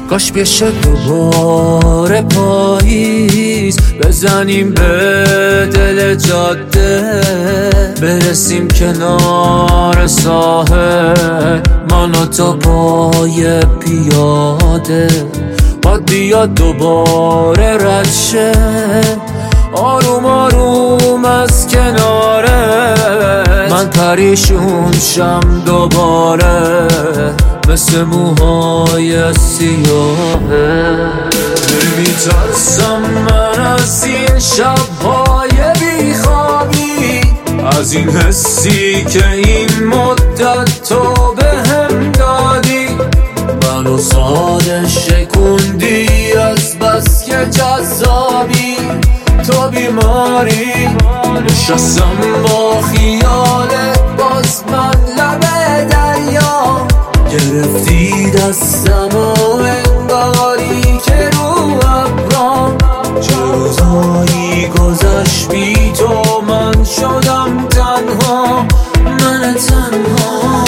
کاش بشه دوباره پاییز، بزنیم به دل جاده، برسیم کنار ساحل، من و تو پای پیاده. باد بیاد دوباره رد شه، آروم آروم از کناره، من پریشون شم دوباره مثل موهای سیاهه. میترسم من از این شب‌های بیخوابی، از این حسی که این مدت تو بهم دادی، منو ساده شکوندی از بس که جذابی. تو بیماری نشستم با خیالت، باز من لب دریا گرفتی دستم و انگاری که رو ابرام. چه روزایی گذشت بی تو، من شدم تنها، من تنها.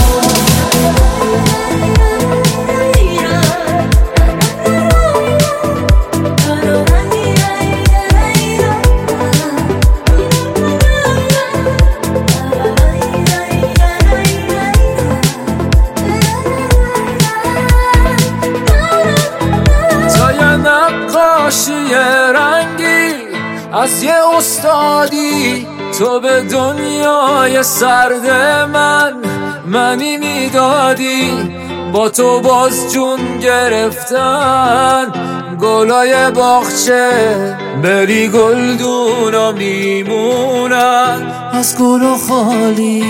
یه رنگی از یه استادی، تو به دنیای سرد منی میدادی. با تو باز جون گرفتن گلای باغچه، بری گلدونا میمونن از گل و خالی.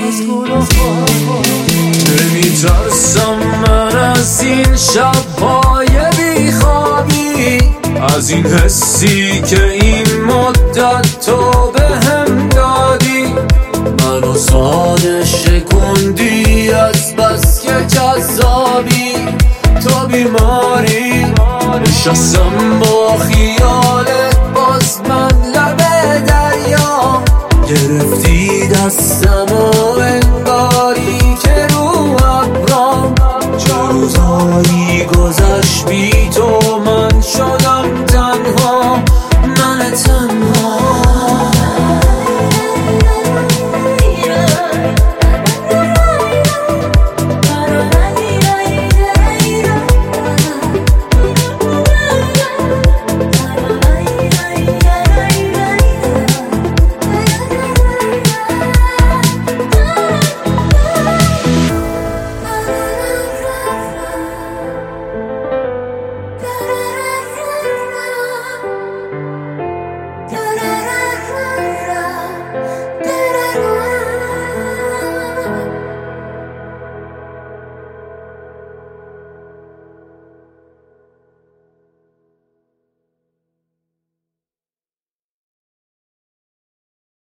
نمیترسم من از این شب‌های بیخوابی، از این حسی که این مدت تو بهم دادی، منو ساده شکوندی از بس که جذابی. تو بیماری نشستم با خیالت، باز من لب دریا گرفتی دستم